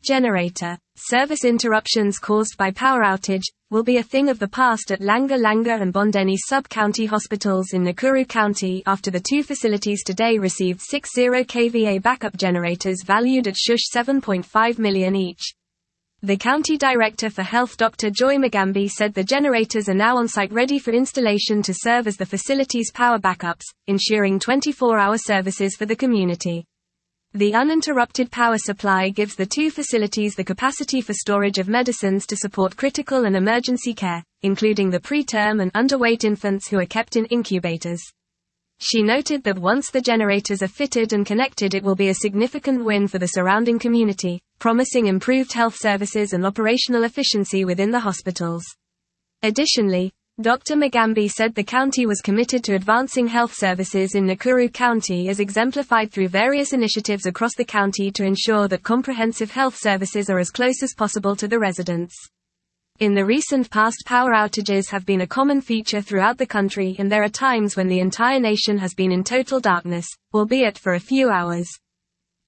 Generator. Service interruptions caused by power outage will be a thing of the past at Langa Langa and Bondeni sub-county hospitals in Nakuru County after the two facilities today received 60 kVA backup generators valued at $7.5 million each. The county director for health Dr. Joy Mugambi said the generators are now on site ready for installation to serve as the facility's power backups, ensuring 24-hour services for the community. The uninterrupted power supply gives the two facilities the capacity for storage of medicines to support critical and emergency care, including the preterm and underweight infants who are kept in incubators. She noted that once the generators are fitted and connected, it will be a significant win for the surrounding community, promising improved health services and operational efficiency within the hospitals. Additionally, Dr. Mugambi said the county was committed to advancing health services in Nakuru County as exemplified through various initiatives across the county to ensure that comprehensive health services are as close as possible to the residents. In the recent past, power outages have been a common feature throughout the country, and there are times when the entire nation has been in total darkness, albeit for a few hours.